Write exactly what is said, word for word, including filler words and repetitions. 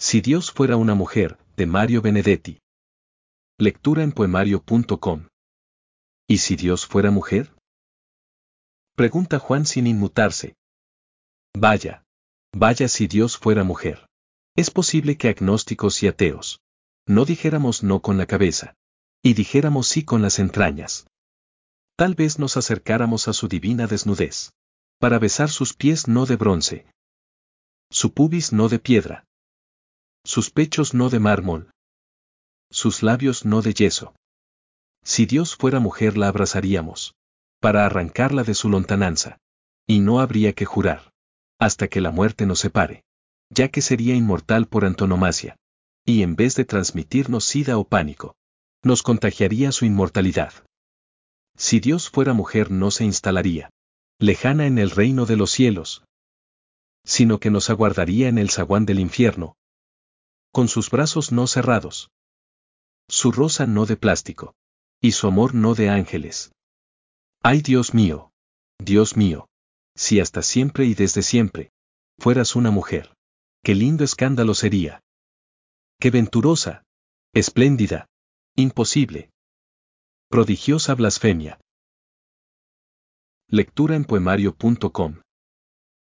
Si Dios fuera una mujer, de Mario Benedetti. Lectura en poemario punto com. ¿Y si Dios fuera mujer? Pregunta Juan sin inmutarse. Vaya, vaya si Dios fuera mujer. Es posible que agnósticos y ateos no dijéramos no con la cabeza, y dijéramos sí con las entrañas. Tal vez nos acercáramos a su divina desnudez, para besar sus pies no de bronce, su pubis no de piedra, sus pechos no de mármol, sus labios no de yeso. Si Dios fuera mujer la abrazaríamos, para arrancarla de su lontananza, y no habría que jurar, hasta que la muerte nos separe, ya que sería inmortal por antonomasia, y en vez de transmitirnos sida o pánico, nos contagiaría su inmortalidad. Si Dios fuera mujer no se instalaría, lejana en el reino de los cielos, sino que nos aguardaría en el zaguán del infierno, con sus brazos no cerrados, su rosa no de plástico, y su amor no de ángeles. Ay Dios mío, Dios mío, si hasta siempre y desde siempre fueras una mujer, qué lindo escándalo sería. Qué venturosa, espléndida, imposible, prodigiosa blasfemia. Lectura en poemario punto com.